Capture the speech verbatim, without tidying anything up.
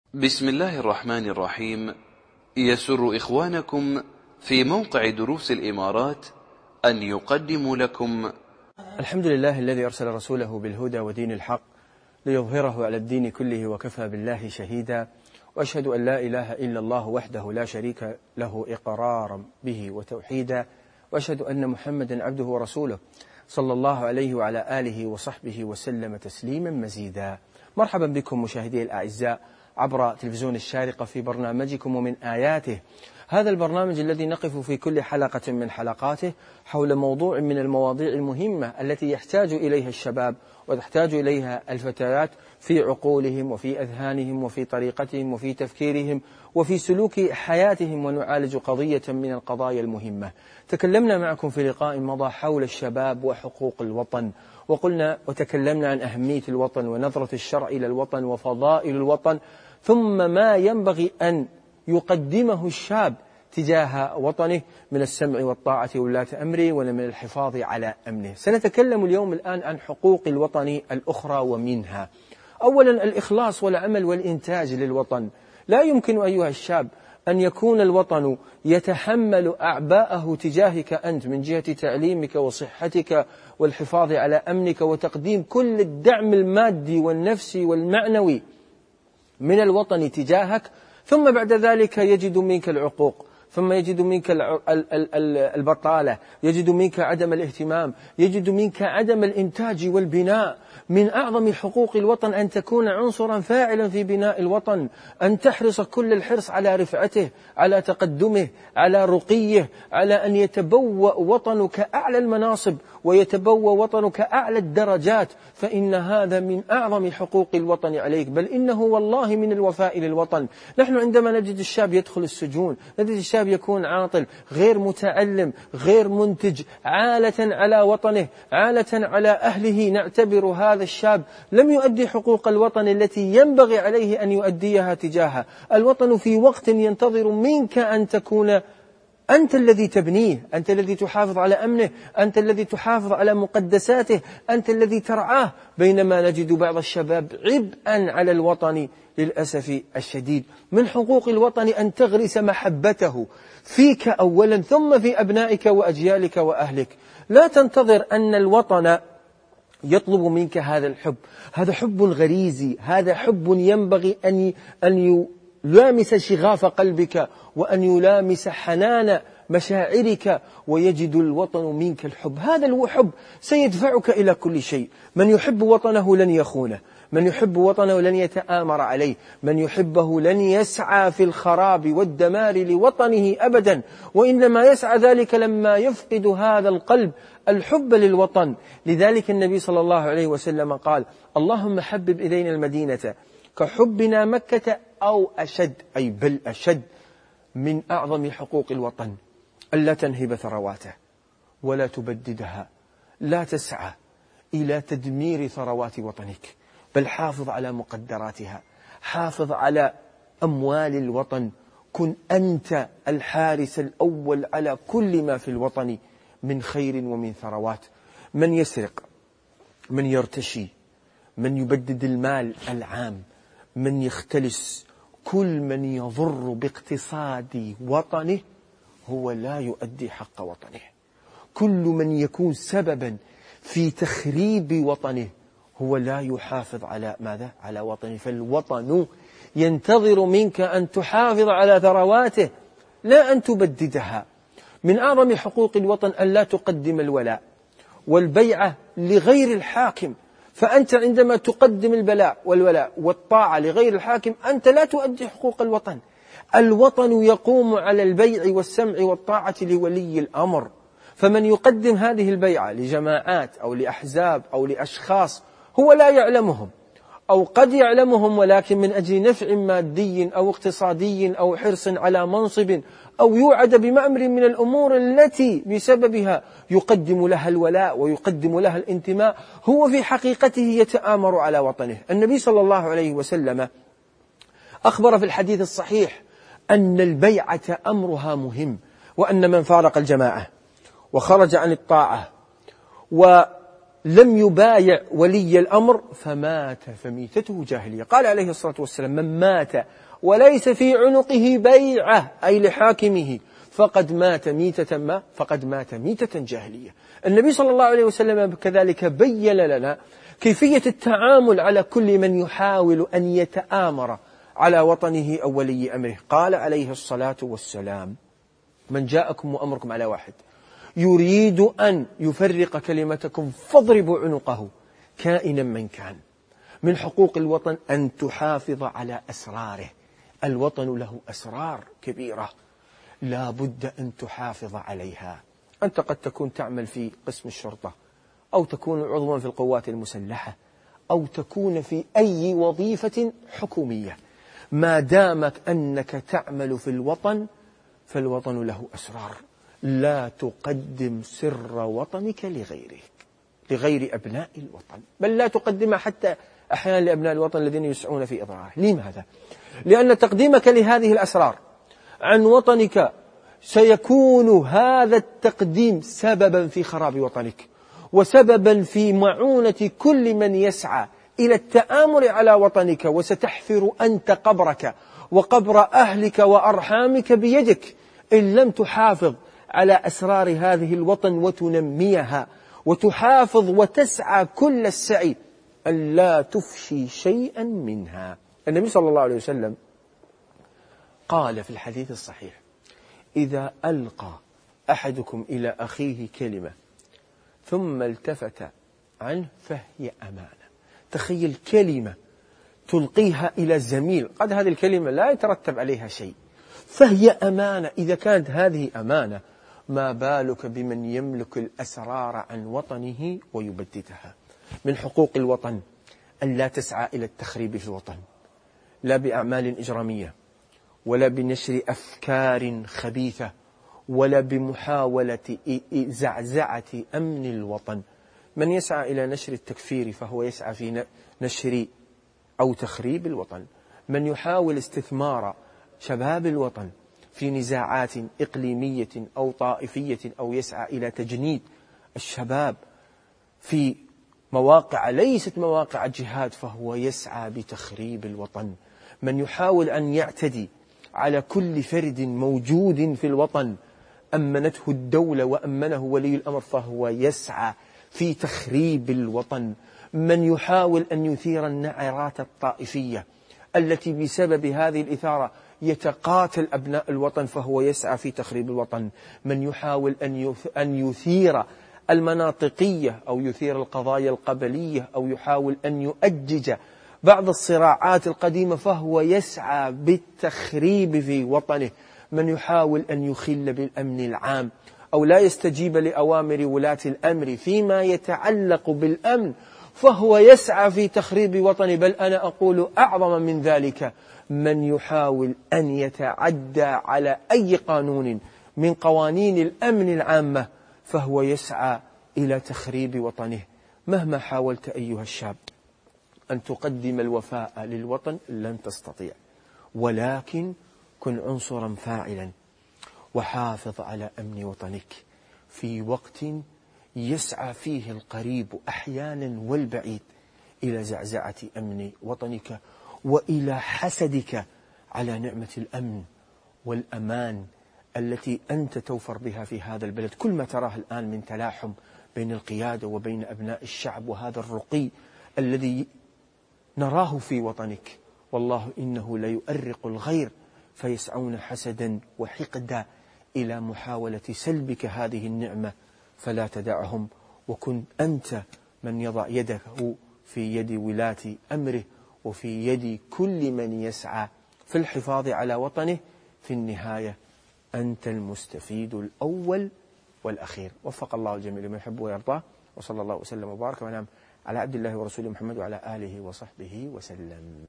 بسم الله الرحمن الرحيم. يسر إخوانكم في موقع دروس الإمارات أن يقدموا لكم الحمد لله الذي أرسل رسوله بالهدى ودين الحق ليظهره على الدين كله وكفى بالله شهيدا، وأشهد أن لا إله إلا الله وحده لا شريك له إقرارا به وتوحيدا، وأشهد أن محمدا عبده ورسوله صلى الله عليه وعلى آله وصحبه وسلم تسليما مزيدا. مرحبا بكم مشاهدي الأعزاء عبر تلفزيون الشارقة في برنامجكم ومن آياته، هذا البرنامج الذي نقف في كل حلقة من حلقاته حول موضوع من المواضيع المهمة التي يحتاج إليها الشباب وتحتاج إليها الفتيات في عقولهم وفي أذهانهم وفي طريقتهم وفي تفكيرهم وفي سلوك حياتهم، ونعالج قضية من القضايا المهمة. تكلمنا معكم في لقاء مضى حول الشباب وحقوق الوطن، وقلنا وتكلمنا عن أهمية الوطن ونظرة الشرع إلى الوطن وفضائل الوطن، ثم ما ينبغي أن يقدمه الشاب تجاه وطنه من السمع والطاعة وولاة أمره ومن الحفاظ على أمنه. سنتكلم اليوم الآن عن حقوق الوطن الأخرى، ومنها أولا الإخلاص والعمل والإنتاج للوطن. لا يمكن أيها الشاب أن يكون الوطن يتحمل أعباءه تجاهك أنت من جهة تعليمك وصحتك والحفاظ على أمنك وتقديم كل الدعم المادي والنفسي والمعنوي من الوطن تجاهك، ثم بعد ذلك يجد منك العقوق، ثم يجد منك البطالة، يجد منك عدم الاهتمام، يجد منك عدم الإنتاج والبناء. من أعظم حقوق الوطن أن تكون عنصرا فاعلا في بناء الوطن، أن تحرص كل الحرص على رفعته، على تقدمه، على رقيه، على أن يتبوأ وطنك أعلى المناصب ويتبوأ وطنك أعلى الدرجات، فإن هذا من أعظم حقوق الوطن عليك، بل إنه والله من الوفاء للوطن. نحن عندما نجد الشاب يدخل السجون، نجد الشاب يكون عاطل، غير متعلم، غير منتج، عالة على وطنه، عالة على أهله، نعتبر هذا الشاب لم يؤدي حقوق الوطن التي ينبغي عليه أن يؤديها تجاهه. الوطن في وقت ينتظر منك أن تكون أنت الذي تبنيه، أنت الذي تحافظ على أمنه، أنت الذي تحافظ على مقدساته، أنت الذي ترعاه، بينما نجد بعض الشباب عبئا على الوطن للأسف الشديد. من حقوق الوطن أن تغرس محبته فيك أولا، ثم في أبنائك وأجيالك وأهلك. لا تنتظر أن الوطن يطلب منك هذا الحب، هذا حب غريزي، هذا حب ينبغي أن أن يلامس شغاف قلبك وأن يلامس حنان مشاعرك، ويجد الوطن منك الحب. هذا الحب سيدفعك إلى كل شيء. من يحب وطنه لن يخونه، من يحب وطنه لن يتآمر عليه، من يحبه لن يسعى في الخراب والدمار لوطنه أبدا، وإنما يسعى ذلك لما يفقد هذا القلب الحب للوطن. لذلك النبي صلى الله عليه وسلم قال: اللهم حبب إلينا المدينة كحبنا مكة أو أشد، أي بل أشد. من أعظم حقوق الوطن ألا تنهب ثرواته ولا تبددها، لا تسعى إلى تدمير ثروات وطنك، بل حافظ على مقدراتها، حافظ على أموال الوطن، كن أنت الحارس الأول على كل ما في الوطن من خير ومن ثروات. من يسرق، من يرتشي، من يبدد المال العام، من يختلس، كل من يضر باقتصاد وطنه هو لا يؤدي حق وطنه. كل من يكون سببا في تخريب وطنه هو لا يحافظ على ماذا؟ على وطنه. فالوطن ينتظر منك أن تحافظ على ثرواته لا أن تبددها. من أعظم حقوق الوطن أن لا تقدم الولاء والبيعة لغير الحاكم. فأنت عندما تقدم البلاء والولاء والطاعة لغير الحاكم أنت لا تؤدي حقوق الوطن. الوطن يقوم على البيع والسمع والطاعة لولي الأمر، فمن يقدم هذه البيعة لجماعات أو لأحزاب أو لأشخاص هو لا يعلمهم، أو قد يعلمهم ولكن من أجل نفع مادي أو اقتصادي أو حرص على منصب، أو يوعد بمأمر من الأمور التي بسببها يقدم لها الولاء ويقدم لها الانتماء، هو في حقيقته يتآمر على وطنه. النبي صلى الله عليه وسلم أخبر في الحديث الصحيح أن البيعة أمرها مهم، وأن من فارق الجماعة وخرج عن الطاعة و لم يبايع ولي الأمر فمات فميتته جاهلية. قال عليه الصلاة والسلام: من مات وليس في عنقه بيعة أي لحاكمه فقد مات ميتة ما فقد مات ميتة جاهلية. النبي صلى الله عليه وسلم كذلك بين لنا كيفية التعامل على كل من يحاول أن يتآمر على وطنه أو ولي أمره. قال عليه الصلاة والسلام: من جاءكم وأمركم على واحد يريد أن يفرق كلمتكم فاضربوا عنقه كائنا من كان. من حقوق الوطن أن تحافظ على أسراره. الوطن له أسرار كبيرة لا بد أن تحافظ عليها. أنت قد تكون تعمل في قسم الشرطة، أو تكون عضوا في القوات المسلحة، أو تكون في أي وظيفة حكومية. ما دامك أنك تعمل في الوطن فالوطن له أسرار. لا تقدم سر وطنك لغيرك، لغير أبناء الوطن، بل لا تقدمها حتى أحيانا لأبناء الوطن الذين يسعون في إضراره. لماذا؟ لأن تقديمك لهذه الأسرار عن وطنك سيكون هذا التقديم سببا في خراب وطنك، وسببا في معونة كل من يسعى إلى التآمر على وطنك، وستحفر أنت قبرك وقبر أهلك وأرحامك بيدك إن لم تحافظ على أسرار هذه الوطن وتنميها، وتحافظ وتسعى كل السعي أن لا تفشي شيئا منها. النبي صلى الله عليه وسلم قال في الحديث الصحيح: إذا ألقى أحدكم إلى أخيه كلمة ثم التفت عنه فهي أمانة. تخيل كلمة تلقيها إلى زميل، قد هذه الكلمة لا يترتب عليها شيء، فهي أمانة. إذا كانت هذه أمانة ما بالك بمن يملك الأسرار عن وطنه ويبددها. من حقوق الوطن أن لا تسعى إلى التخريب في الوطن، لا بأعمال إجرامية، ولا بنشر أفكار خبيثة، ولا بمحاولة زعزعة أمن الوطن. من يسعى إلى نشر التكفير فهو يسعى في نشر أو تخريب الوطن. من يحاول استثمار شباب الوطن في نزاعات إقليمية أو طائفية، أو يسعى إلى تجنيد الشباب في مواقع ليست مواقع جهاد، فهو يسعى بتخريب الوطن. من يحاول أن يعتدي على كل فرد موجود في الوطن أمنته الدولة وأمنه ولي الأمر فهو يسعى في تخريب الوطن. من يحاول أن يثير النعرات الطائفية التي بسبب هذه الإثارة يتقاتل أبناء الوطن فهو يسعى في تخريب الوطن. من يحاول أن يثير المناطقية أو يثير القضايا القبلية، أو يحاول أن يؤجج بعض الصراعات القديمة فهو يسعى بالتخريب في وطنه. من يحاول أن يخل بالأمن العام أو لا يستجيب لأوامر ولاة الأمر فيما يتعلق بالأمن فهو يسعى في تخريب وطنه. بل أنا أقول أعظم من ذلك: من يحاول أن يتعدى على أي قانون من قوانين الأمن العامة فهو يسعى إلى تخريب وطنه. مهما حاولت أيها الشاب أن تقدم الوفاء للوطن لن تستطيع، ولكن كن عنصرا فاعلا وحافظ على أمن وطنك في وقت يسعى فيه القريب أحيانا والبعيد إلى زعزعة أمن وطنك وإلى حسدك على نعمة الأمن والأمان التي أنت توفر بها في هذا البلد. كل ما تراه الآن من تلاحم بين القيادة وبين أبناء الشعب وهذا الرقي الذي نراه في وطنك، والله إنه ليؤرق الغير فيسعون حسدا وحقدا إلى محاولة سلبك هذه النعمة، فلا تدعهم، وكن أنت من يضع يده في يد ولاة أمره وفي يد كل من يسعى في الحفاظ على وطنه. في النهاية أنت المستفيد الأول والأخير. وفق الله الجميع لما يحب ويرضاه، وصلى الله وسلم وبارك ونعم على عبد الله ورسوله محمد وعلى آله وصحبه وسلم.